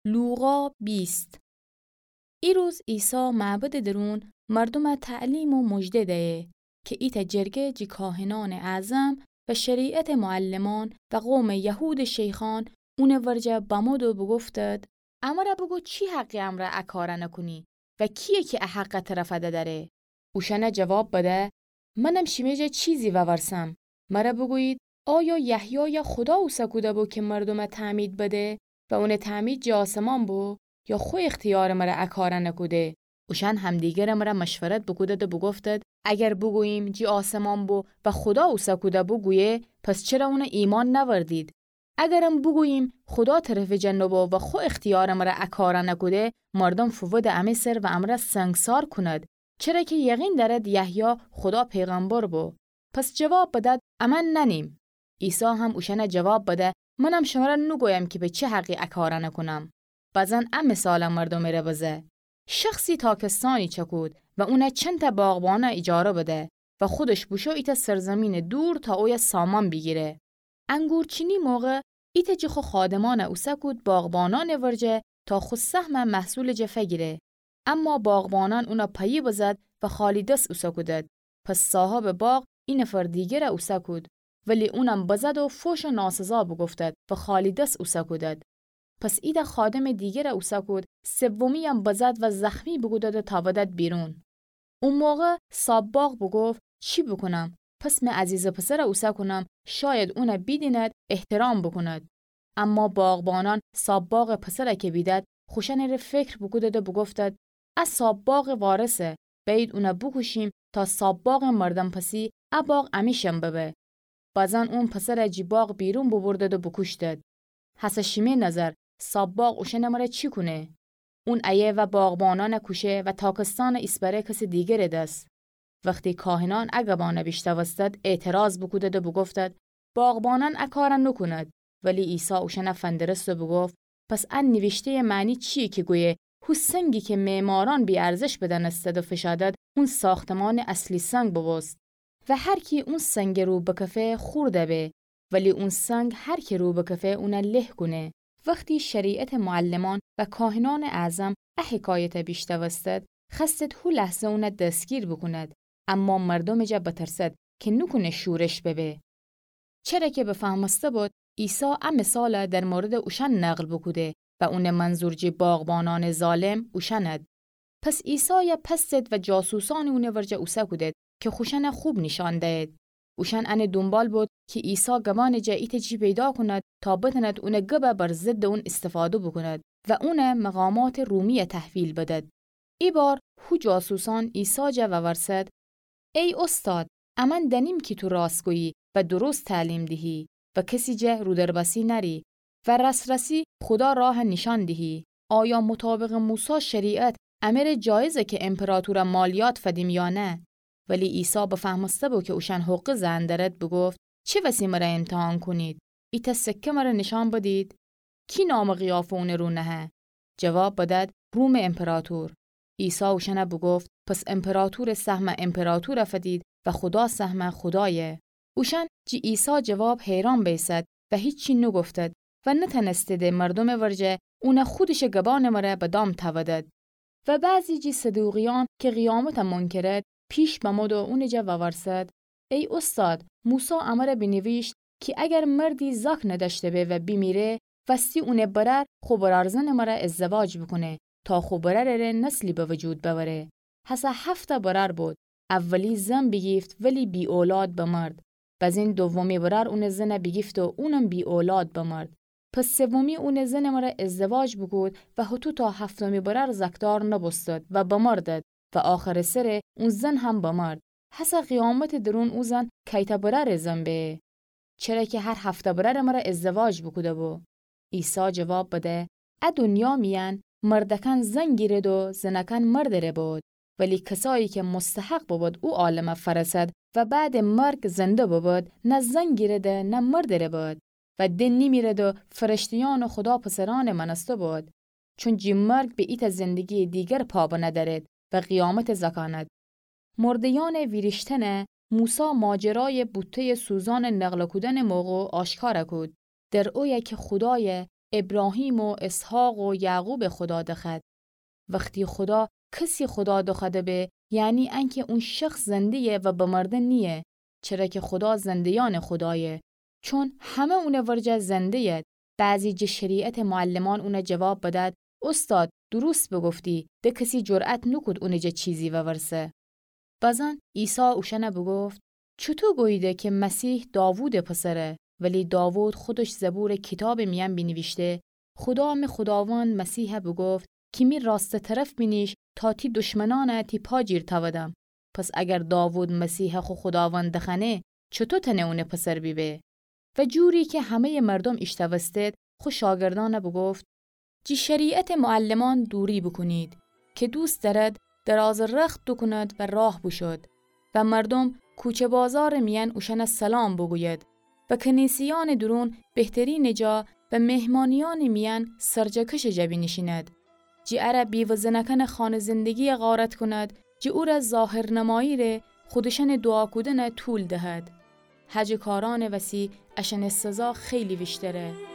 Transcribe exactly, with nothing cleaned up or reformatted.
لوقا بیست. ای روز عیسی معبد درون مردم تعلیم و مجده ده که ایت جرگه جی کاهنان اعظم و شریعت معلمان و قوم یهود شیخان اون ورجه بامودو بگفتد امره بگو چی حقی امره اکاره نکنی و کیه که احق طرفه داره؟ اوشنه جواب بده منم شمیجه چیزی وورسم. مره بگویید آیا یحیی یا خدا او سکوده بو که مردم تعمید بده و اون تعمید جا آسمان بو یا خو اختیار مره اکاره نکوده؟ اوشن همدیگر مره مشورت بکوده ده بگفتد اگر بگوییم جی آسمان بو و خدا او سکوده بو گویه پس چرا اون ایمان نوردید؟ اگرم بگوییم خدا طرف جنبو و خو اختیار مره اکاره نکوده مردم فوود امی سر و امره سنگسار کند چرا که یقین دارد یحیی خدا پیغمبر بو. پس جواب بدد امن ننیم. عیسی هم اوشنه جواب بده منم شما را نگویم که به چه حقی اکاره نکنم. بازن ام مثال مردم میره بزه. شخصی تاکستانی چکود و اونه چند تا باغبانه اجاره بده و خودش بوشو ایت سرزمین دور تا اوی سامان بگیره. انگورچینی موقع ایت جخو خادمان او سکود باغبانان ورجه تا خود سهم محصول جفه گیره. اما باغبانان اونا پایی بزد و خالی دست او سکودد. پس صاحب باغ این نفر دیگر او سکود ولی اونم بزد و فوش و ناسزا بگفتد و خالی دست او سکودد. پس ایده خادم دیگر او سکود سومی هم بزد و زخمی بگودد تا ودد بیرون. اون موقع صاحب باغ بگفت چی بکنم؟ پس من عزیز پسر او سکنم شاید اون بیدیند احترام بکند. اما باغبانان صاحب باغ پسر که بیدد خوشن ر فکر بگودد و بگفتد از صاحب باغ وارثه باید اون بکشیم تا صاحب باغ مردم پسی اباغ امیشم ببه. بازن اون پسر جی باغ بیرون ببردد و بکشتد. حس شیمه نظر صاحب باغ اوشنه مره چی کنه؟ اون ایه و باغبانان کشه و تاکستان اسپره کسی دیگر دست. وقتی کاهنان اگبانه بیشتوستد اعتراض بکودد و بگفتد باغبانان اکارن نکند. ولی عیسی اوشنه فندرست و بگفت پس ان نوشته معنی چیه که گویه هو سنگی که معماران بی ارزش بدنستد و فشادد اون ساختمان اصلی سنگ ببست و هر کی اون سنگ رو بکفه خورده به ولی اون سنگ هر کی رو بکفه اون له کنه. وقتی شریعت معلمان و کاهنان اعظم حکایت بیشتوستد خستد هو لحظه اون دستگیر بکند اما مردم جا بترسد که نکنه شورش ببه. چرا که بفهمسته بود عیسی ام مثال در مورد اوشن نقل بکوده و اون منظور جی باغبانان ظالم اوشند. پس عیسی پستد و جاسوسان اون ورجه اوسه کودد که خوشن خوب نشان دهد. اوشن ان دنبال بود که عیسی گمان جاییت جی پیدا کند تا بتند اون گبه بر ضد اون استفاده بکند و اون مقامات رومی تحویل بدد. ای بار هو جاسوسان عیسی جا و ورسد ای استاد امن دنیم که تو راستگویی و درست تعلیم دهی و کسی جه رو دربسی نری و رسرسی خدا راه نشان دهی. آیا مطابق موسی شریعت امر جایزه که امپراتور مالیات فدیم یا نه؟ ولی عیسی بفهمسته بود که اوشن حق زندرد بگفت چه وسی مرا امتحان کنید؟ ایت سکه مرا نشان بدید؟ کی نام قیافه اون رو نهه؟ جواب بدد روم امپراتور. عیسی اوشن بگفت پس امپراتور سهم امپراتور فدید و خدا سهم خدایه. اوشن جی عیسی جواب حیران بیسد و هیچی نگفتد و نتنستده مردم ورجه اون خودش گبان مره به دام تودد. و بعضی جی صدوقیان که قیامت منکرد پیش بمود و اون جا ورسد ای استاد موسی امر بنویشت که اگر مردی زاک نداشته به و بیمیره وستی اون برر خوبرارزن مره ازدواج بکنه تا خوبرر نسلی به وجود ببره. حسا هفت برر بود. اولی زن بگیفت ولی بی اولاد بمرد. بزین دومی برر اون زن بگیفت و اونم بی اولاد بمرد. پس سومی اون زن مره ازدواج بگود و هتو تا هفتمی برر زکدار نبستد و بمردد و آخر سر اون زن هم بمرد. حسا قیامت درون او زن کیتا برر زن به چرا که هر هفته برر مره ازدواج بکوده بو. عیسی جواب بده ا دنیا میان مردکن زن گیرد و زنکن مردره بود ولی کسایی که مستحق بود او عالم فرسد و بعد مرگ زنده بود نه زن گیرده نه مردره بود و دن نیمیرد و فرشتیان و خدا پسران منسته بود چون جی مرگ به ایت زندگی دیگر پا ندارد و قیامت زکاند. مردیان ویرشتن موسی ماجرای بوته سوزان نقل کودن موقع آشکار کود. در اوی که خدای ابراهیم و اسحاق و یعقوب خدا دخد. وقتی خدا کسی خدا دخده به یعنی انکه اون شخص زندیه و بمردن نیه، چرا که خدا زندیان خدایه، چون همه اونه ورجه زندیه. بعضی جه شریعت معلمان اونه جواب بدد استاد درست بگفتی، ده کسی جرأت نکد اونه جه چیزی و ورسه. بازن عیسی اوشنه بگفت چطور گویده که مسیح داوود پسره، ولی داوود خودش زبور کتاب میان بینویشته. خدا می خداوند مسیح بگفت که می راست طرف بینیش تا تی دشمنانه تی پاجیر تودم. پس اگر داوود مسیح خو خداوند دخنه چطور تنه اونه پسر بیبه؟ و جوری که همه مردم اشتوستید خو شاگردانه بگفت جی شریعت معلمان دوری بکنید که دوست دارد دراز رخت دو کند و راه بشد و مردم کوچه بازار میان اوشن سلام بگوید و کنیسیان درون بهترین جا و مهمانیان میان سرجکش جبی نشیند. جی اره بیوزنکن خانه زندگی غارت کند، جی او را ظاهر نمایی ره خودشن دعا کدن طول دهد. حج کاران وسی اشن سزا خیلی بیشتره.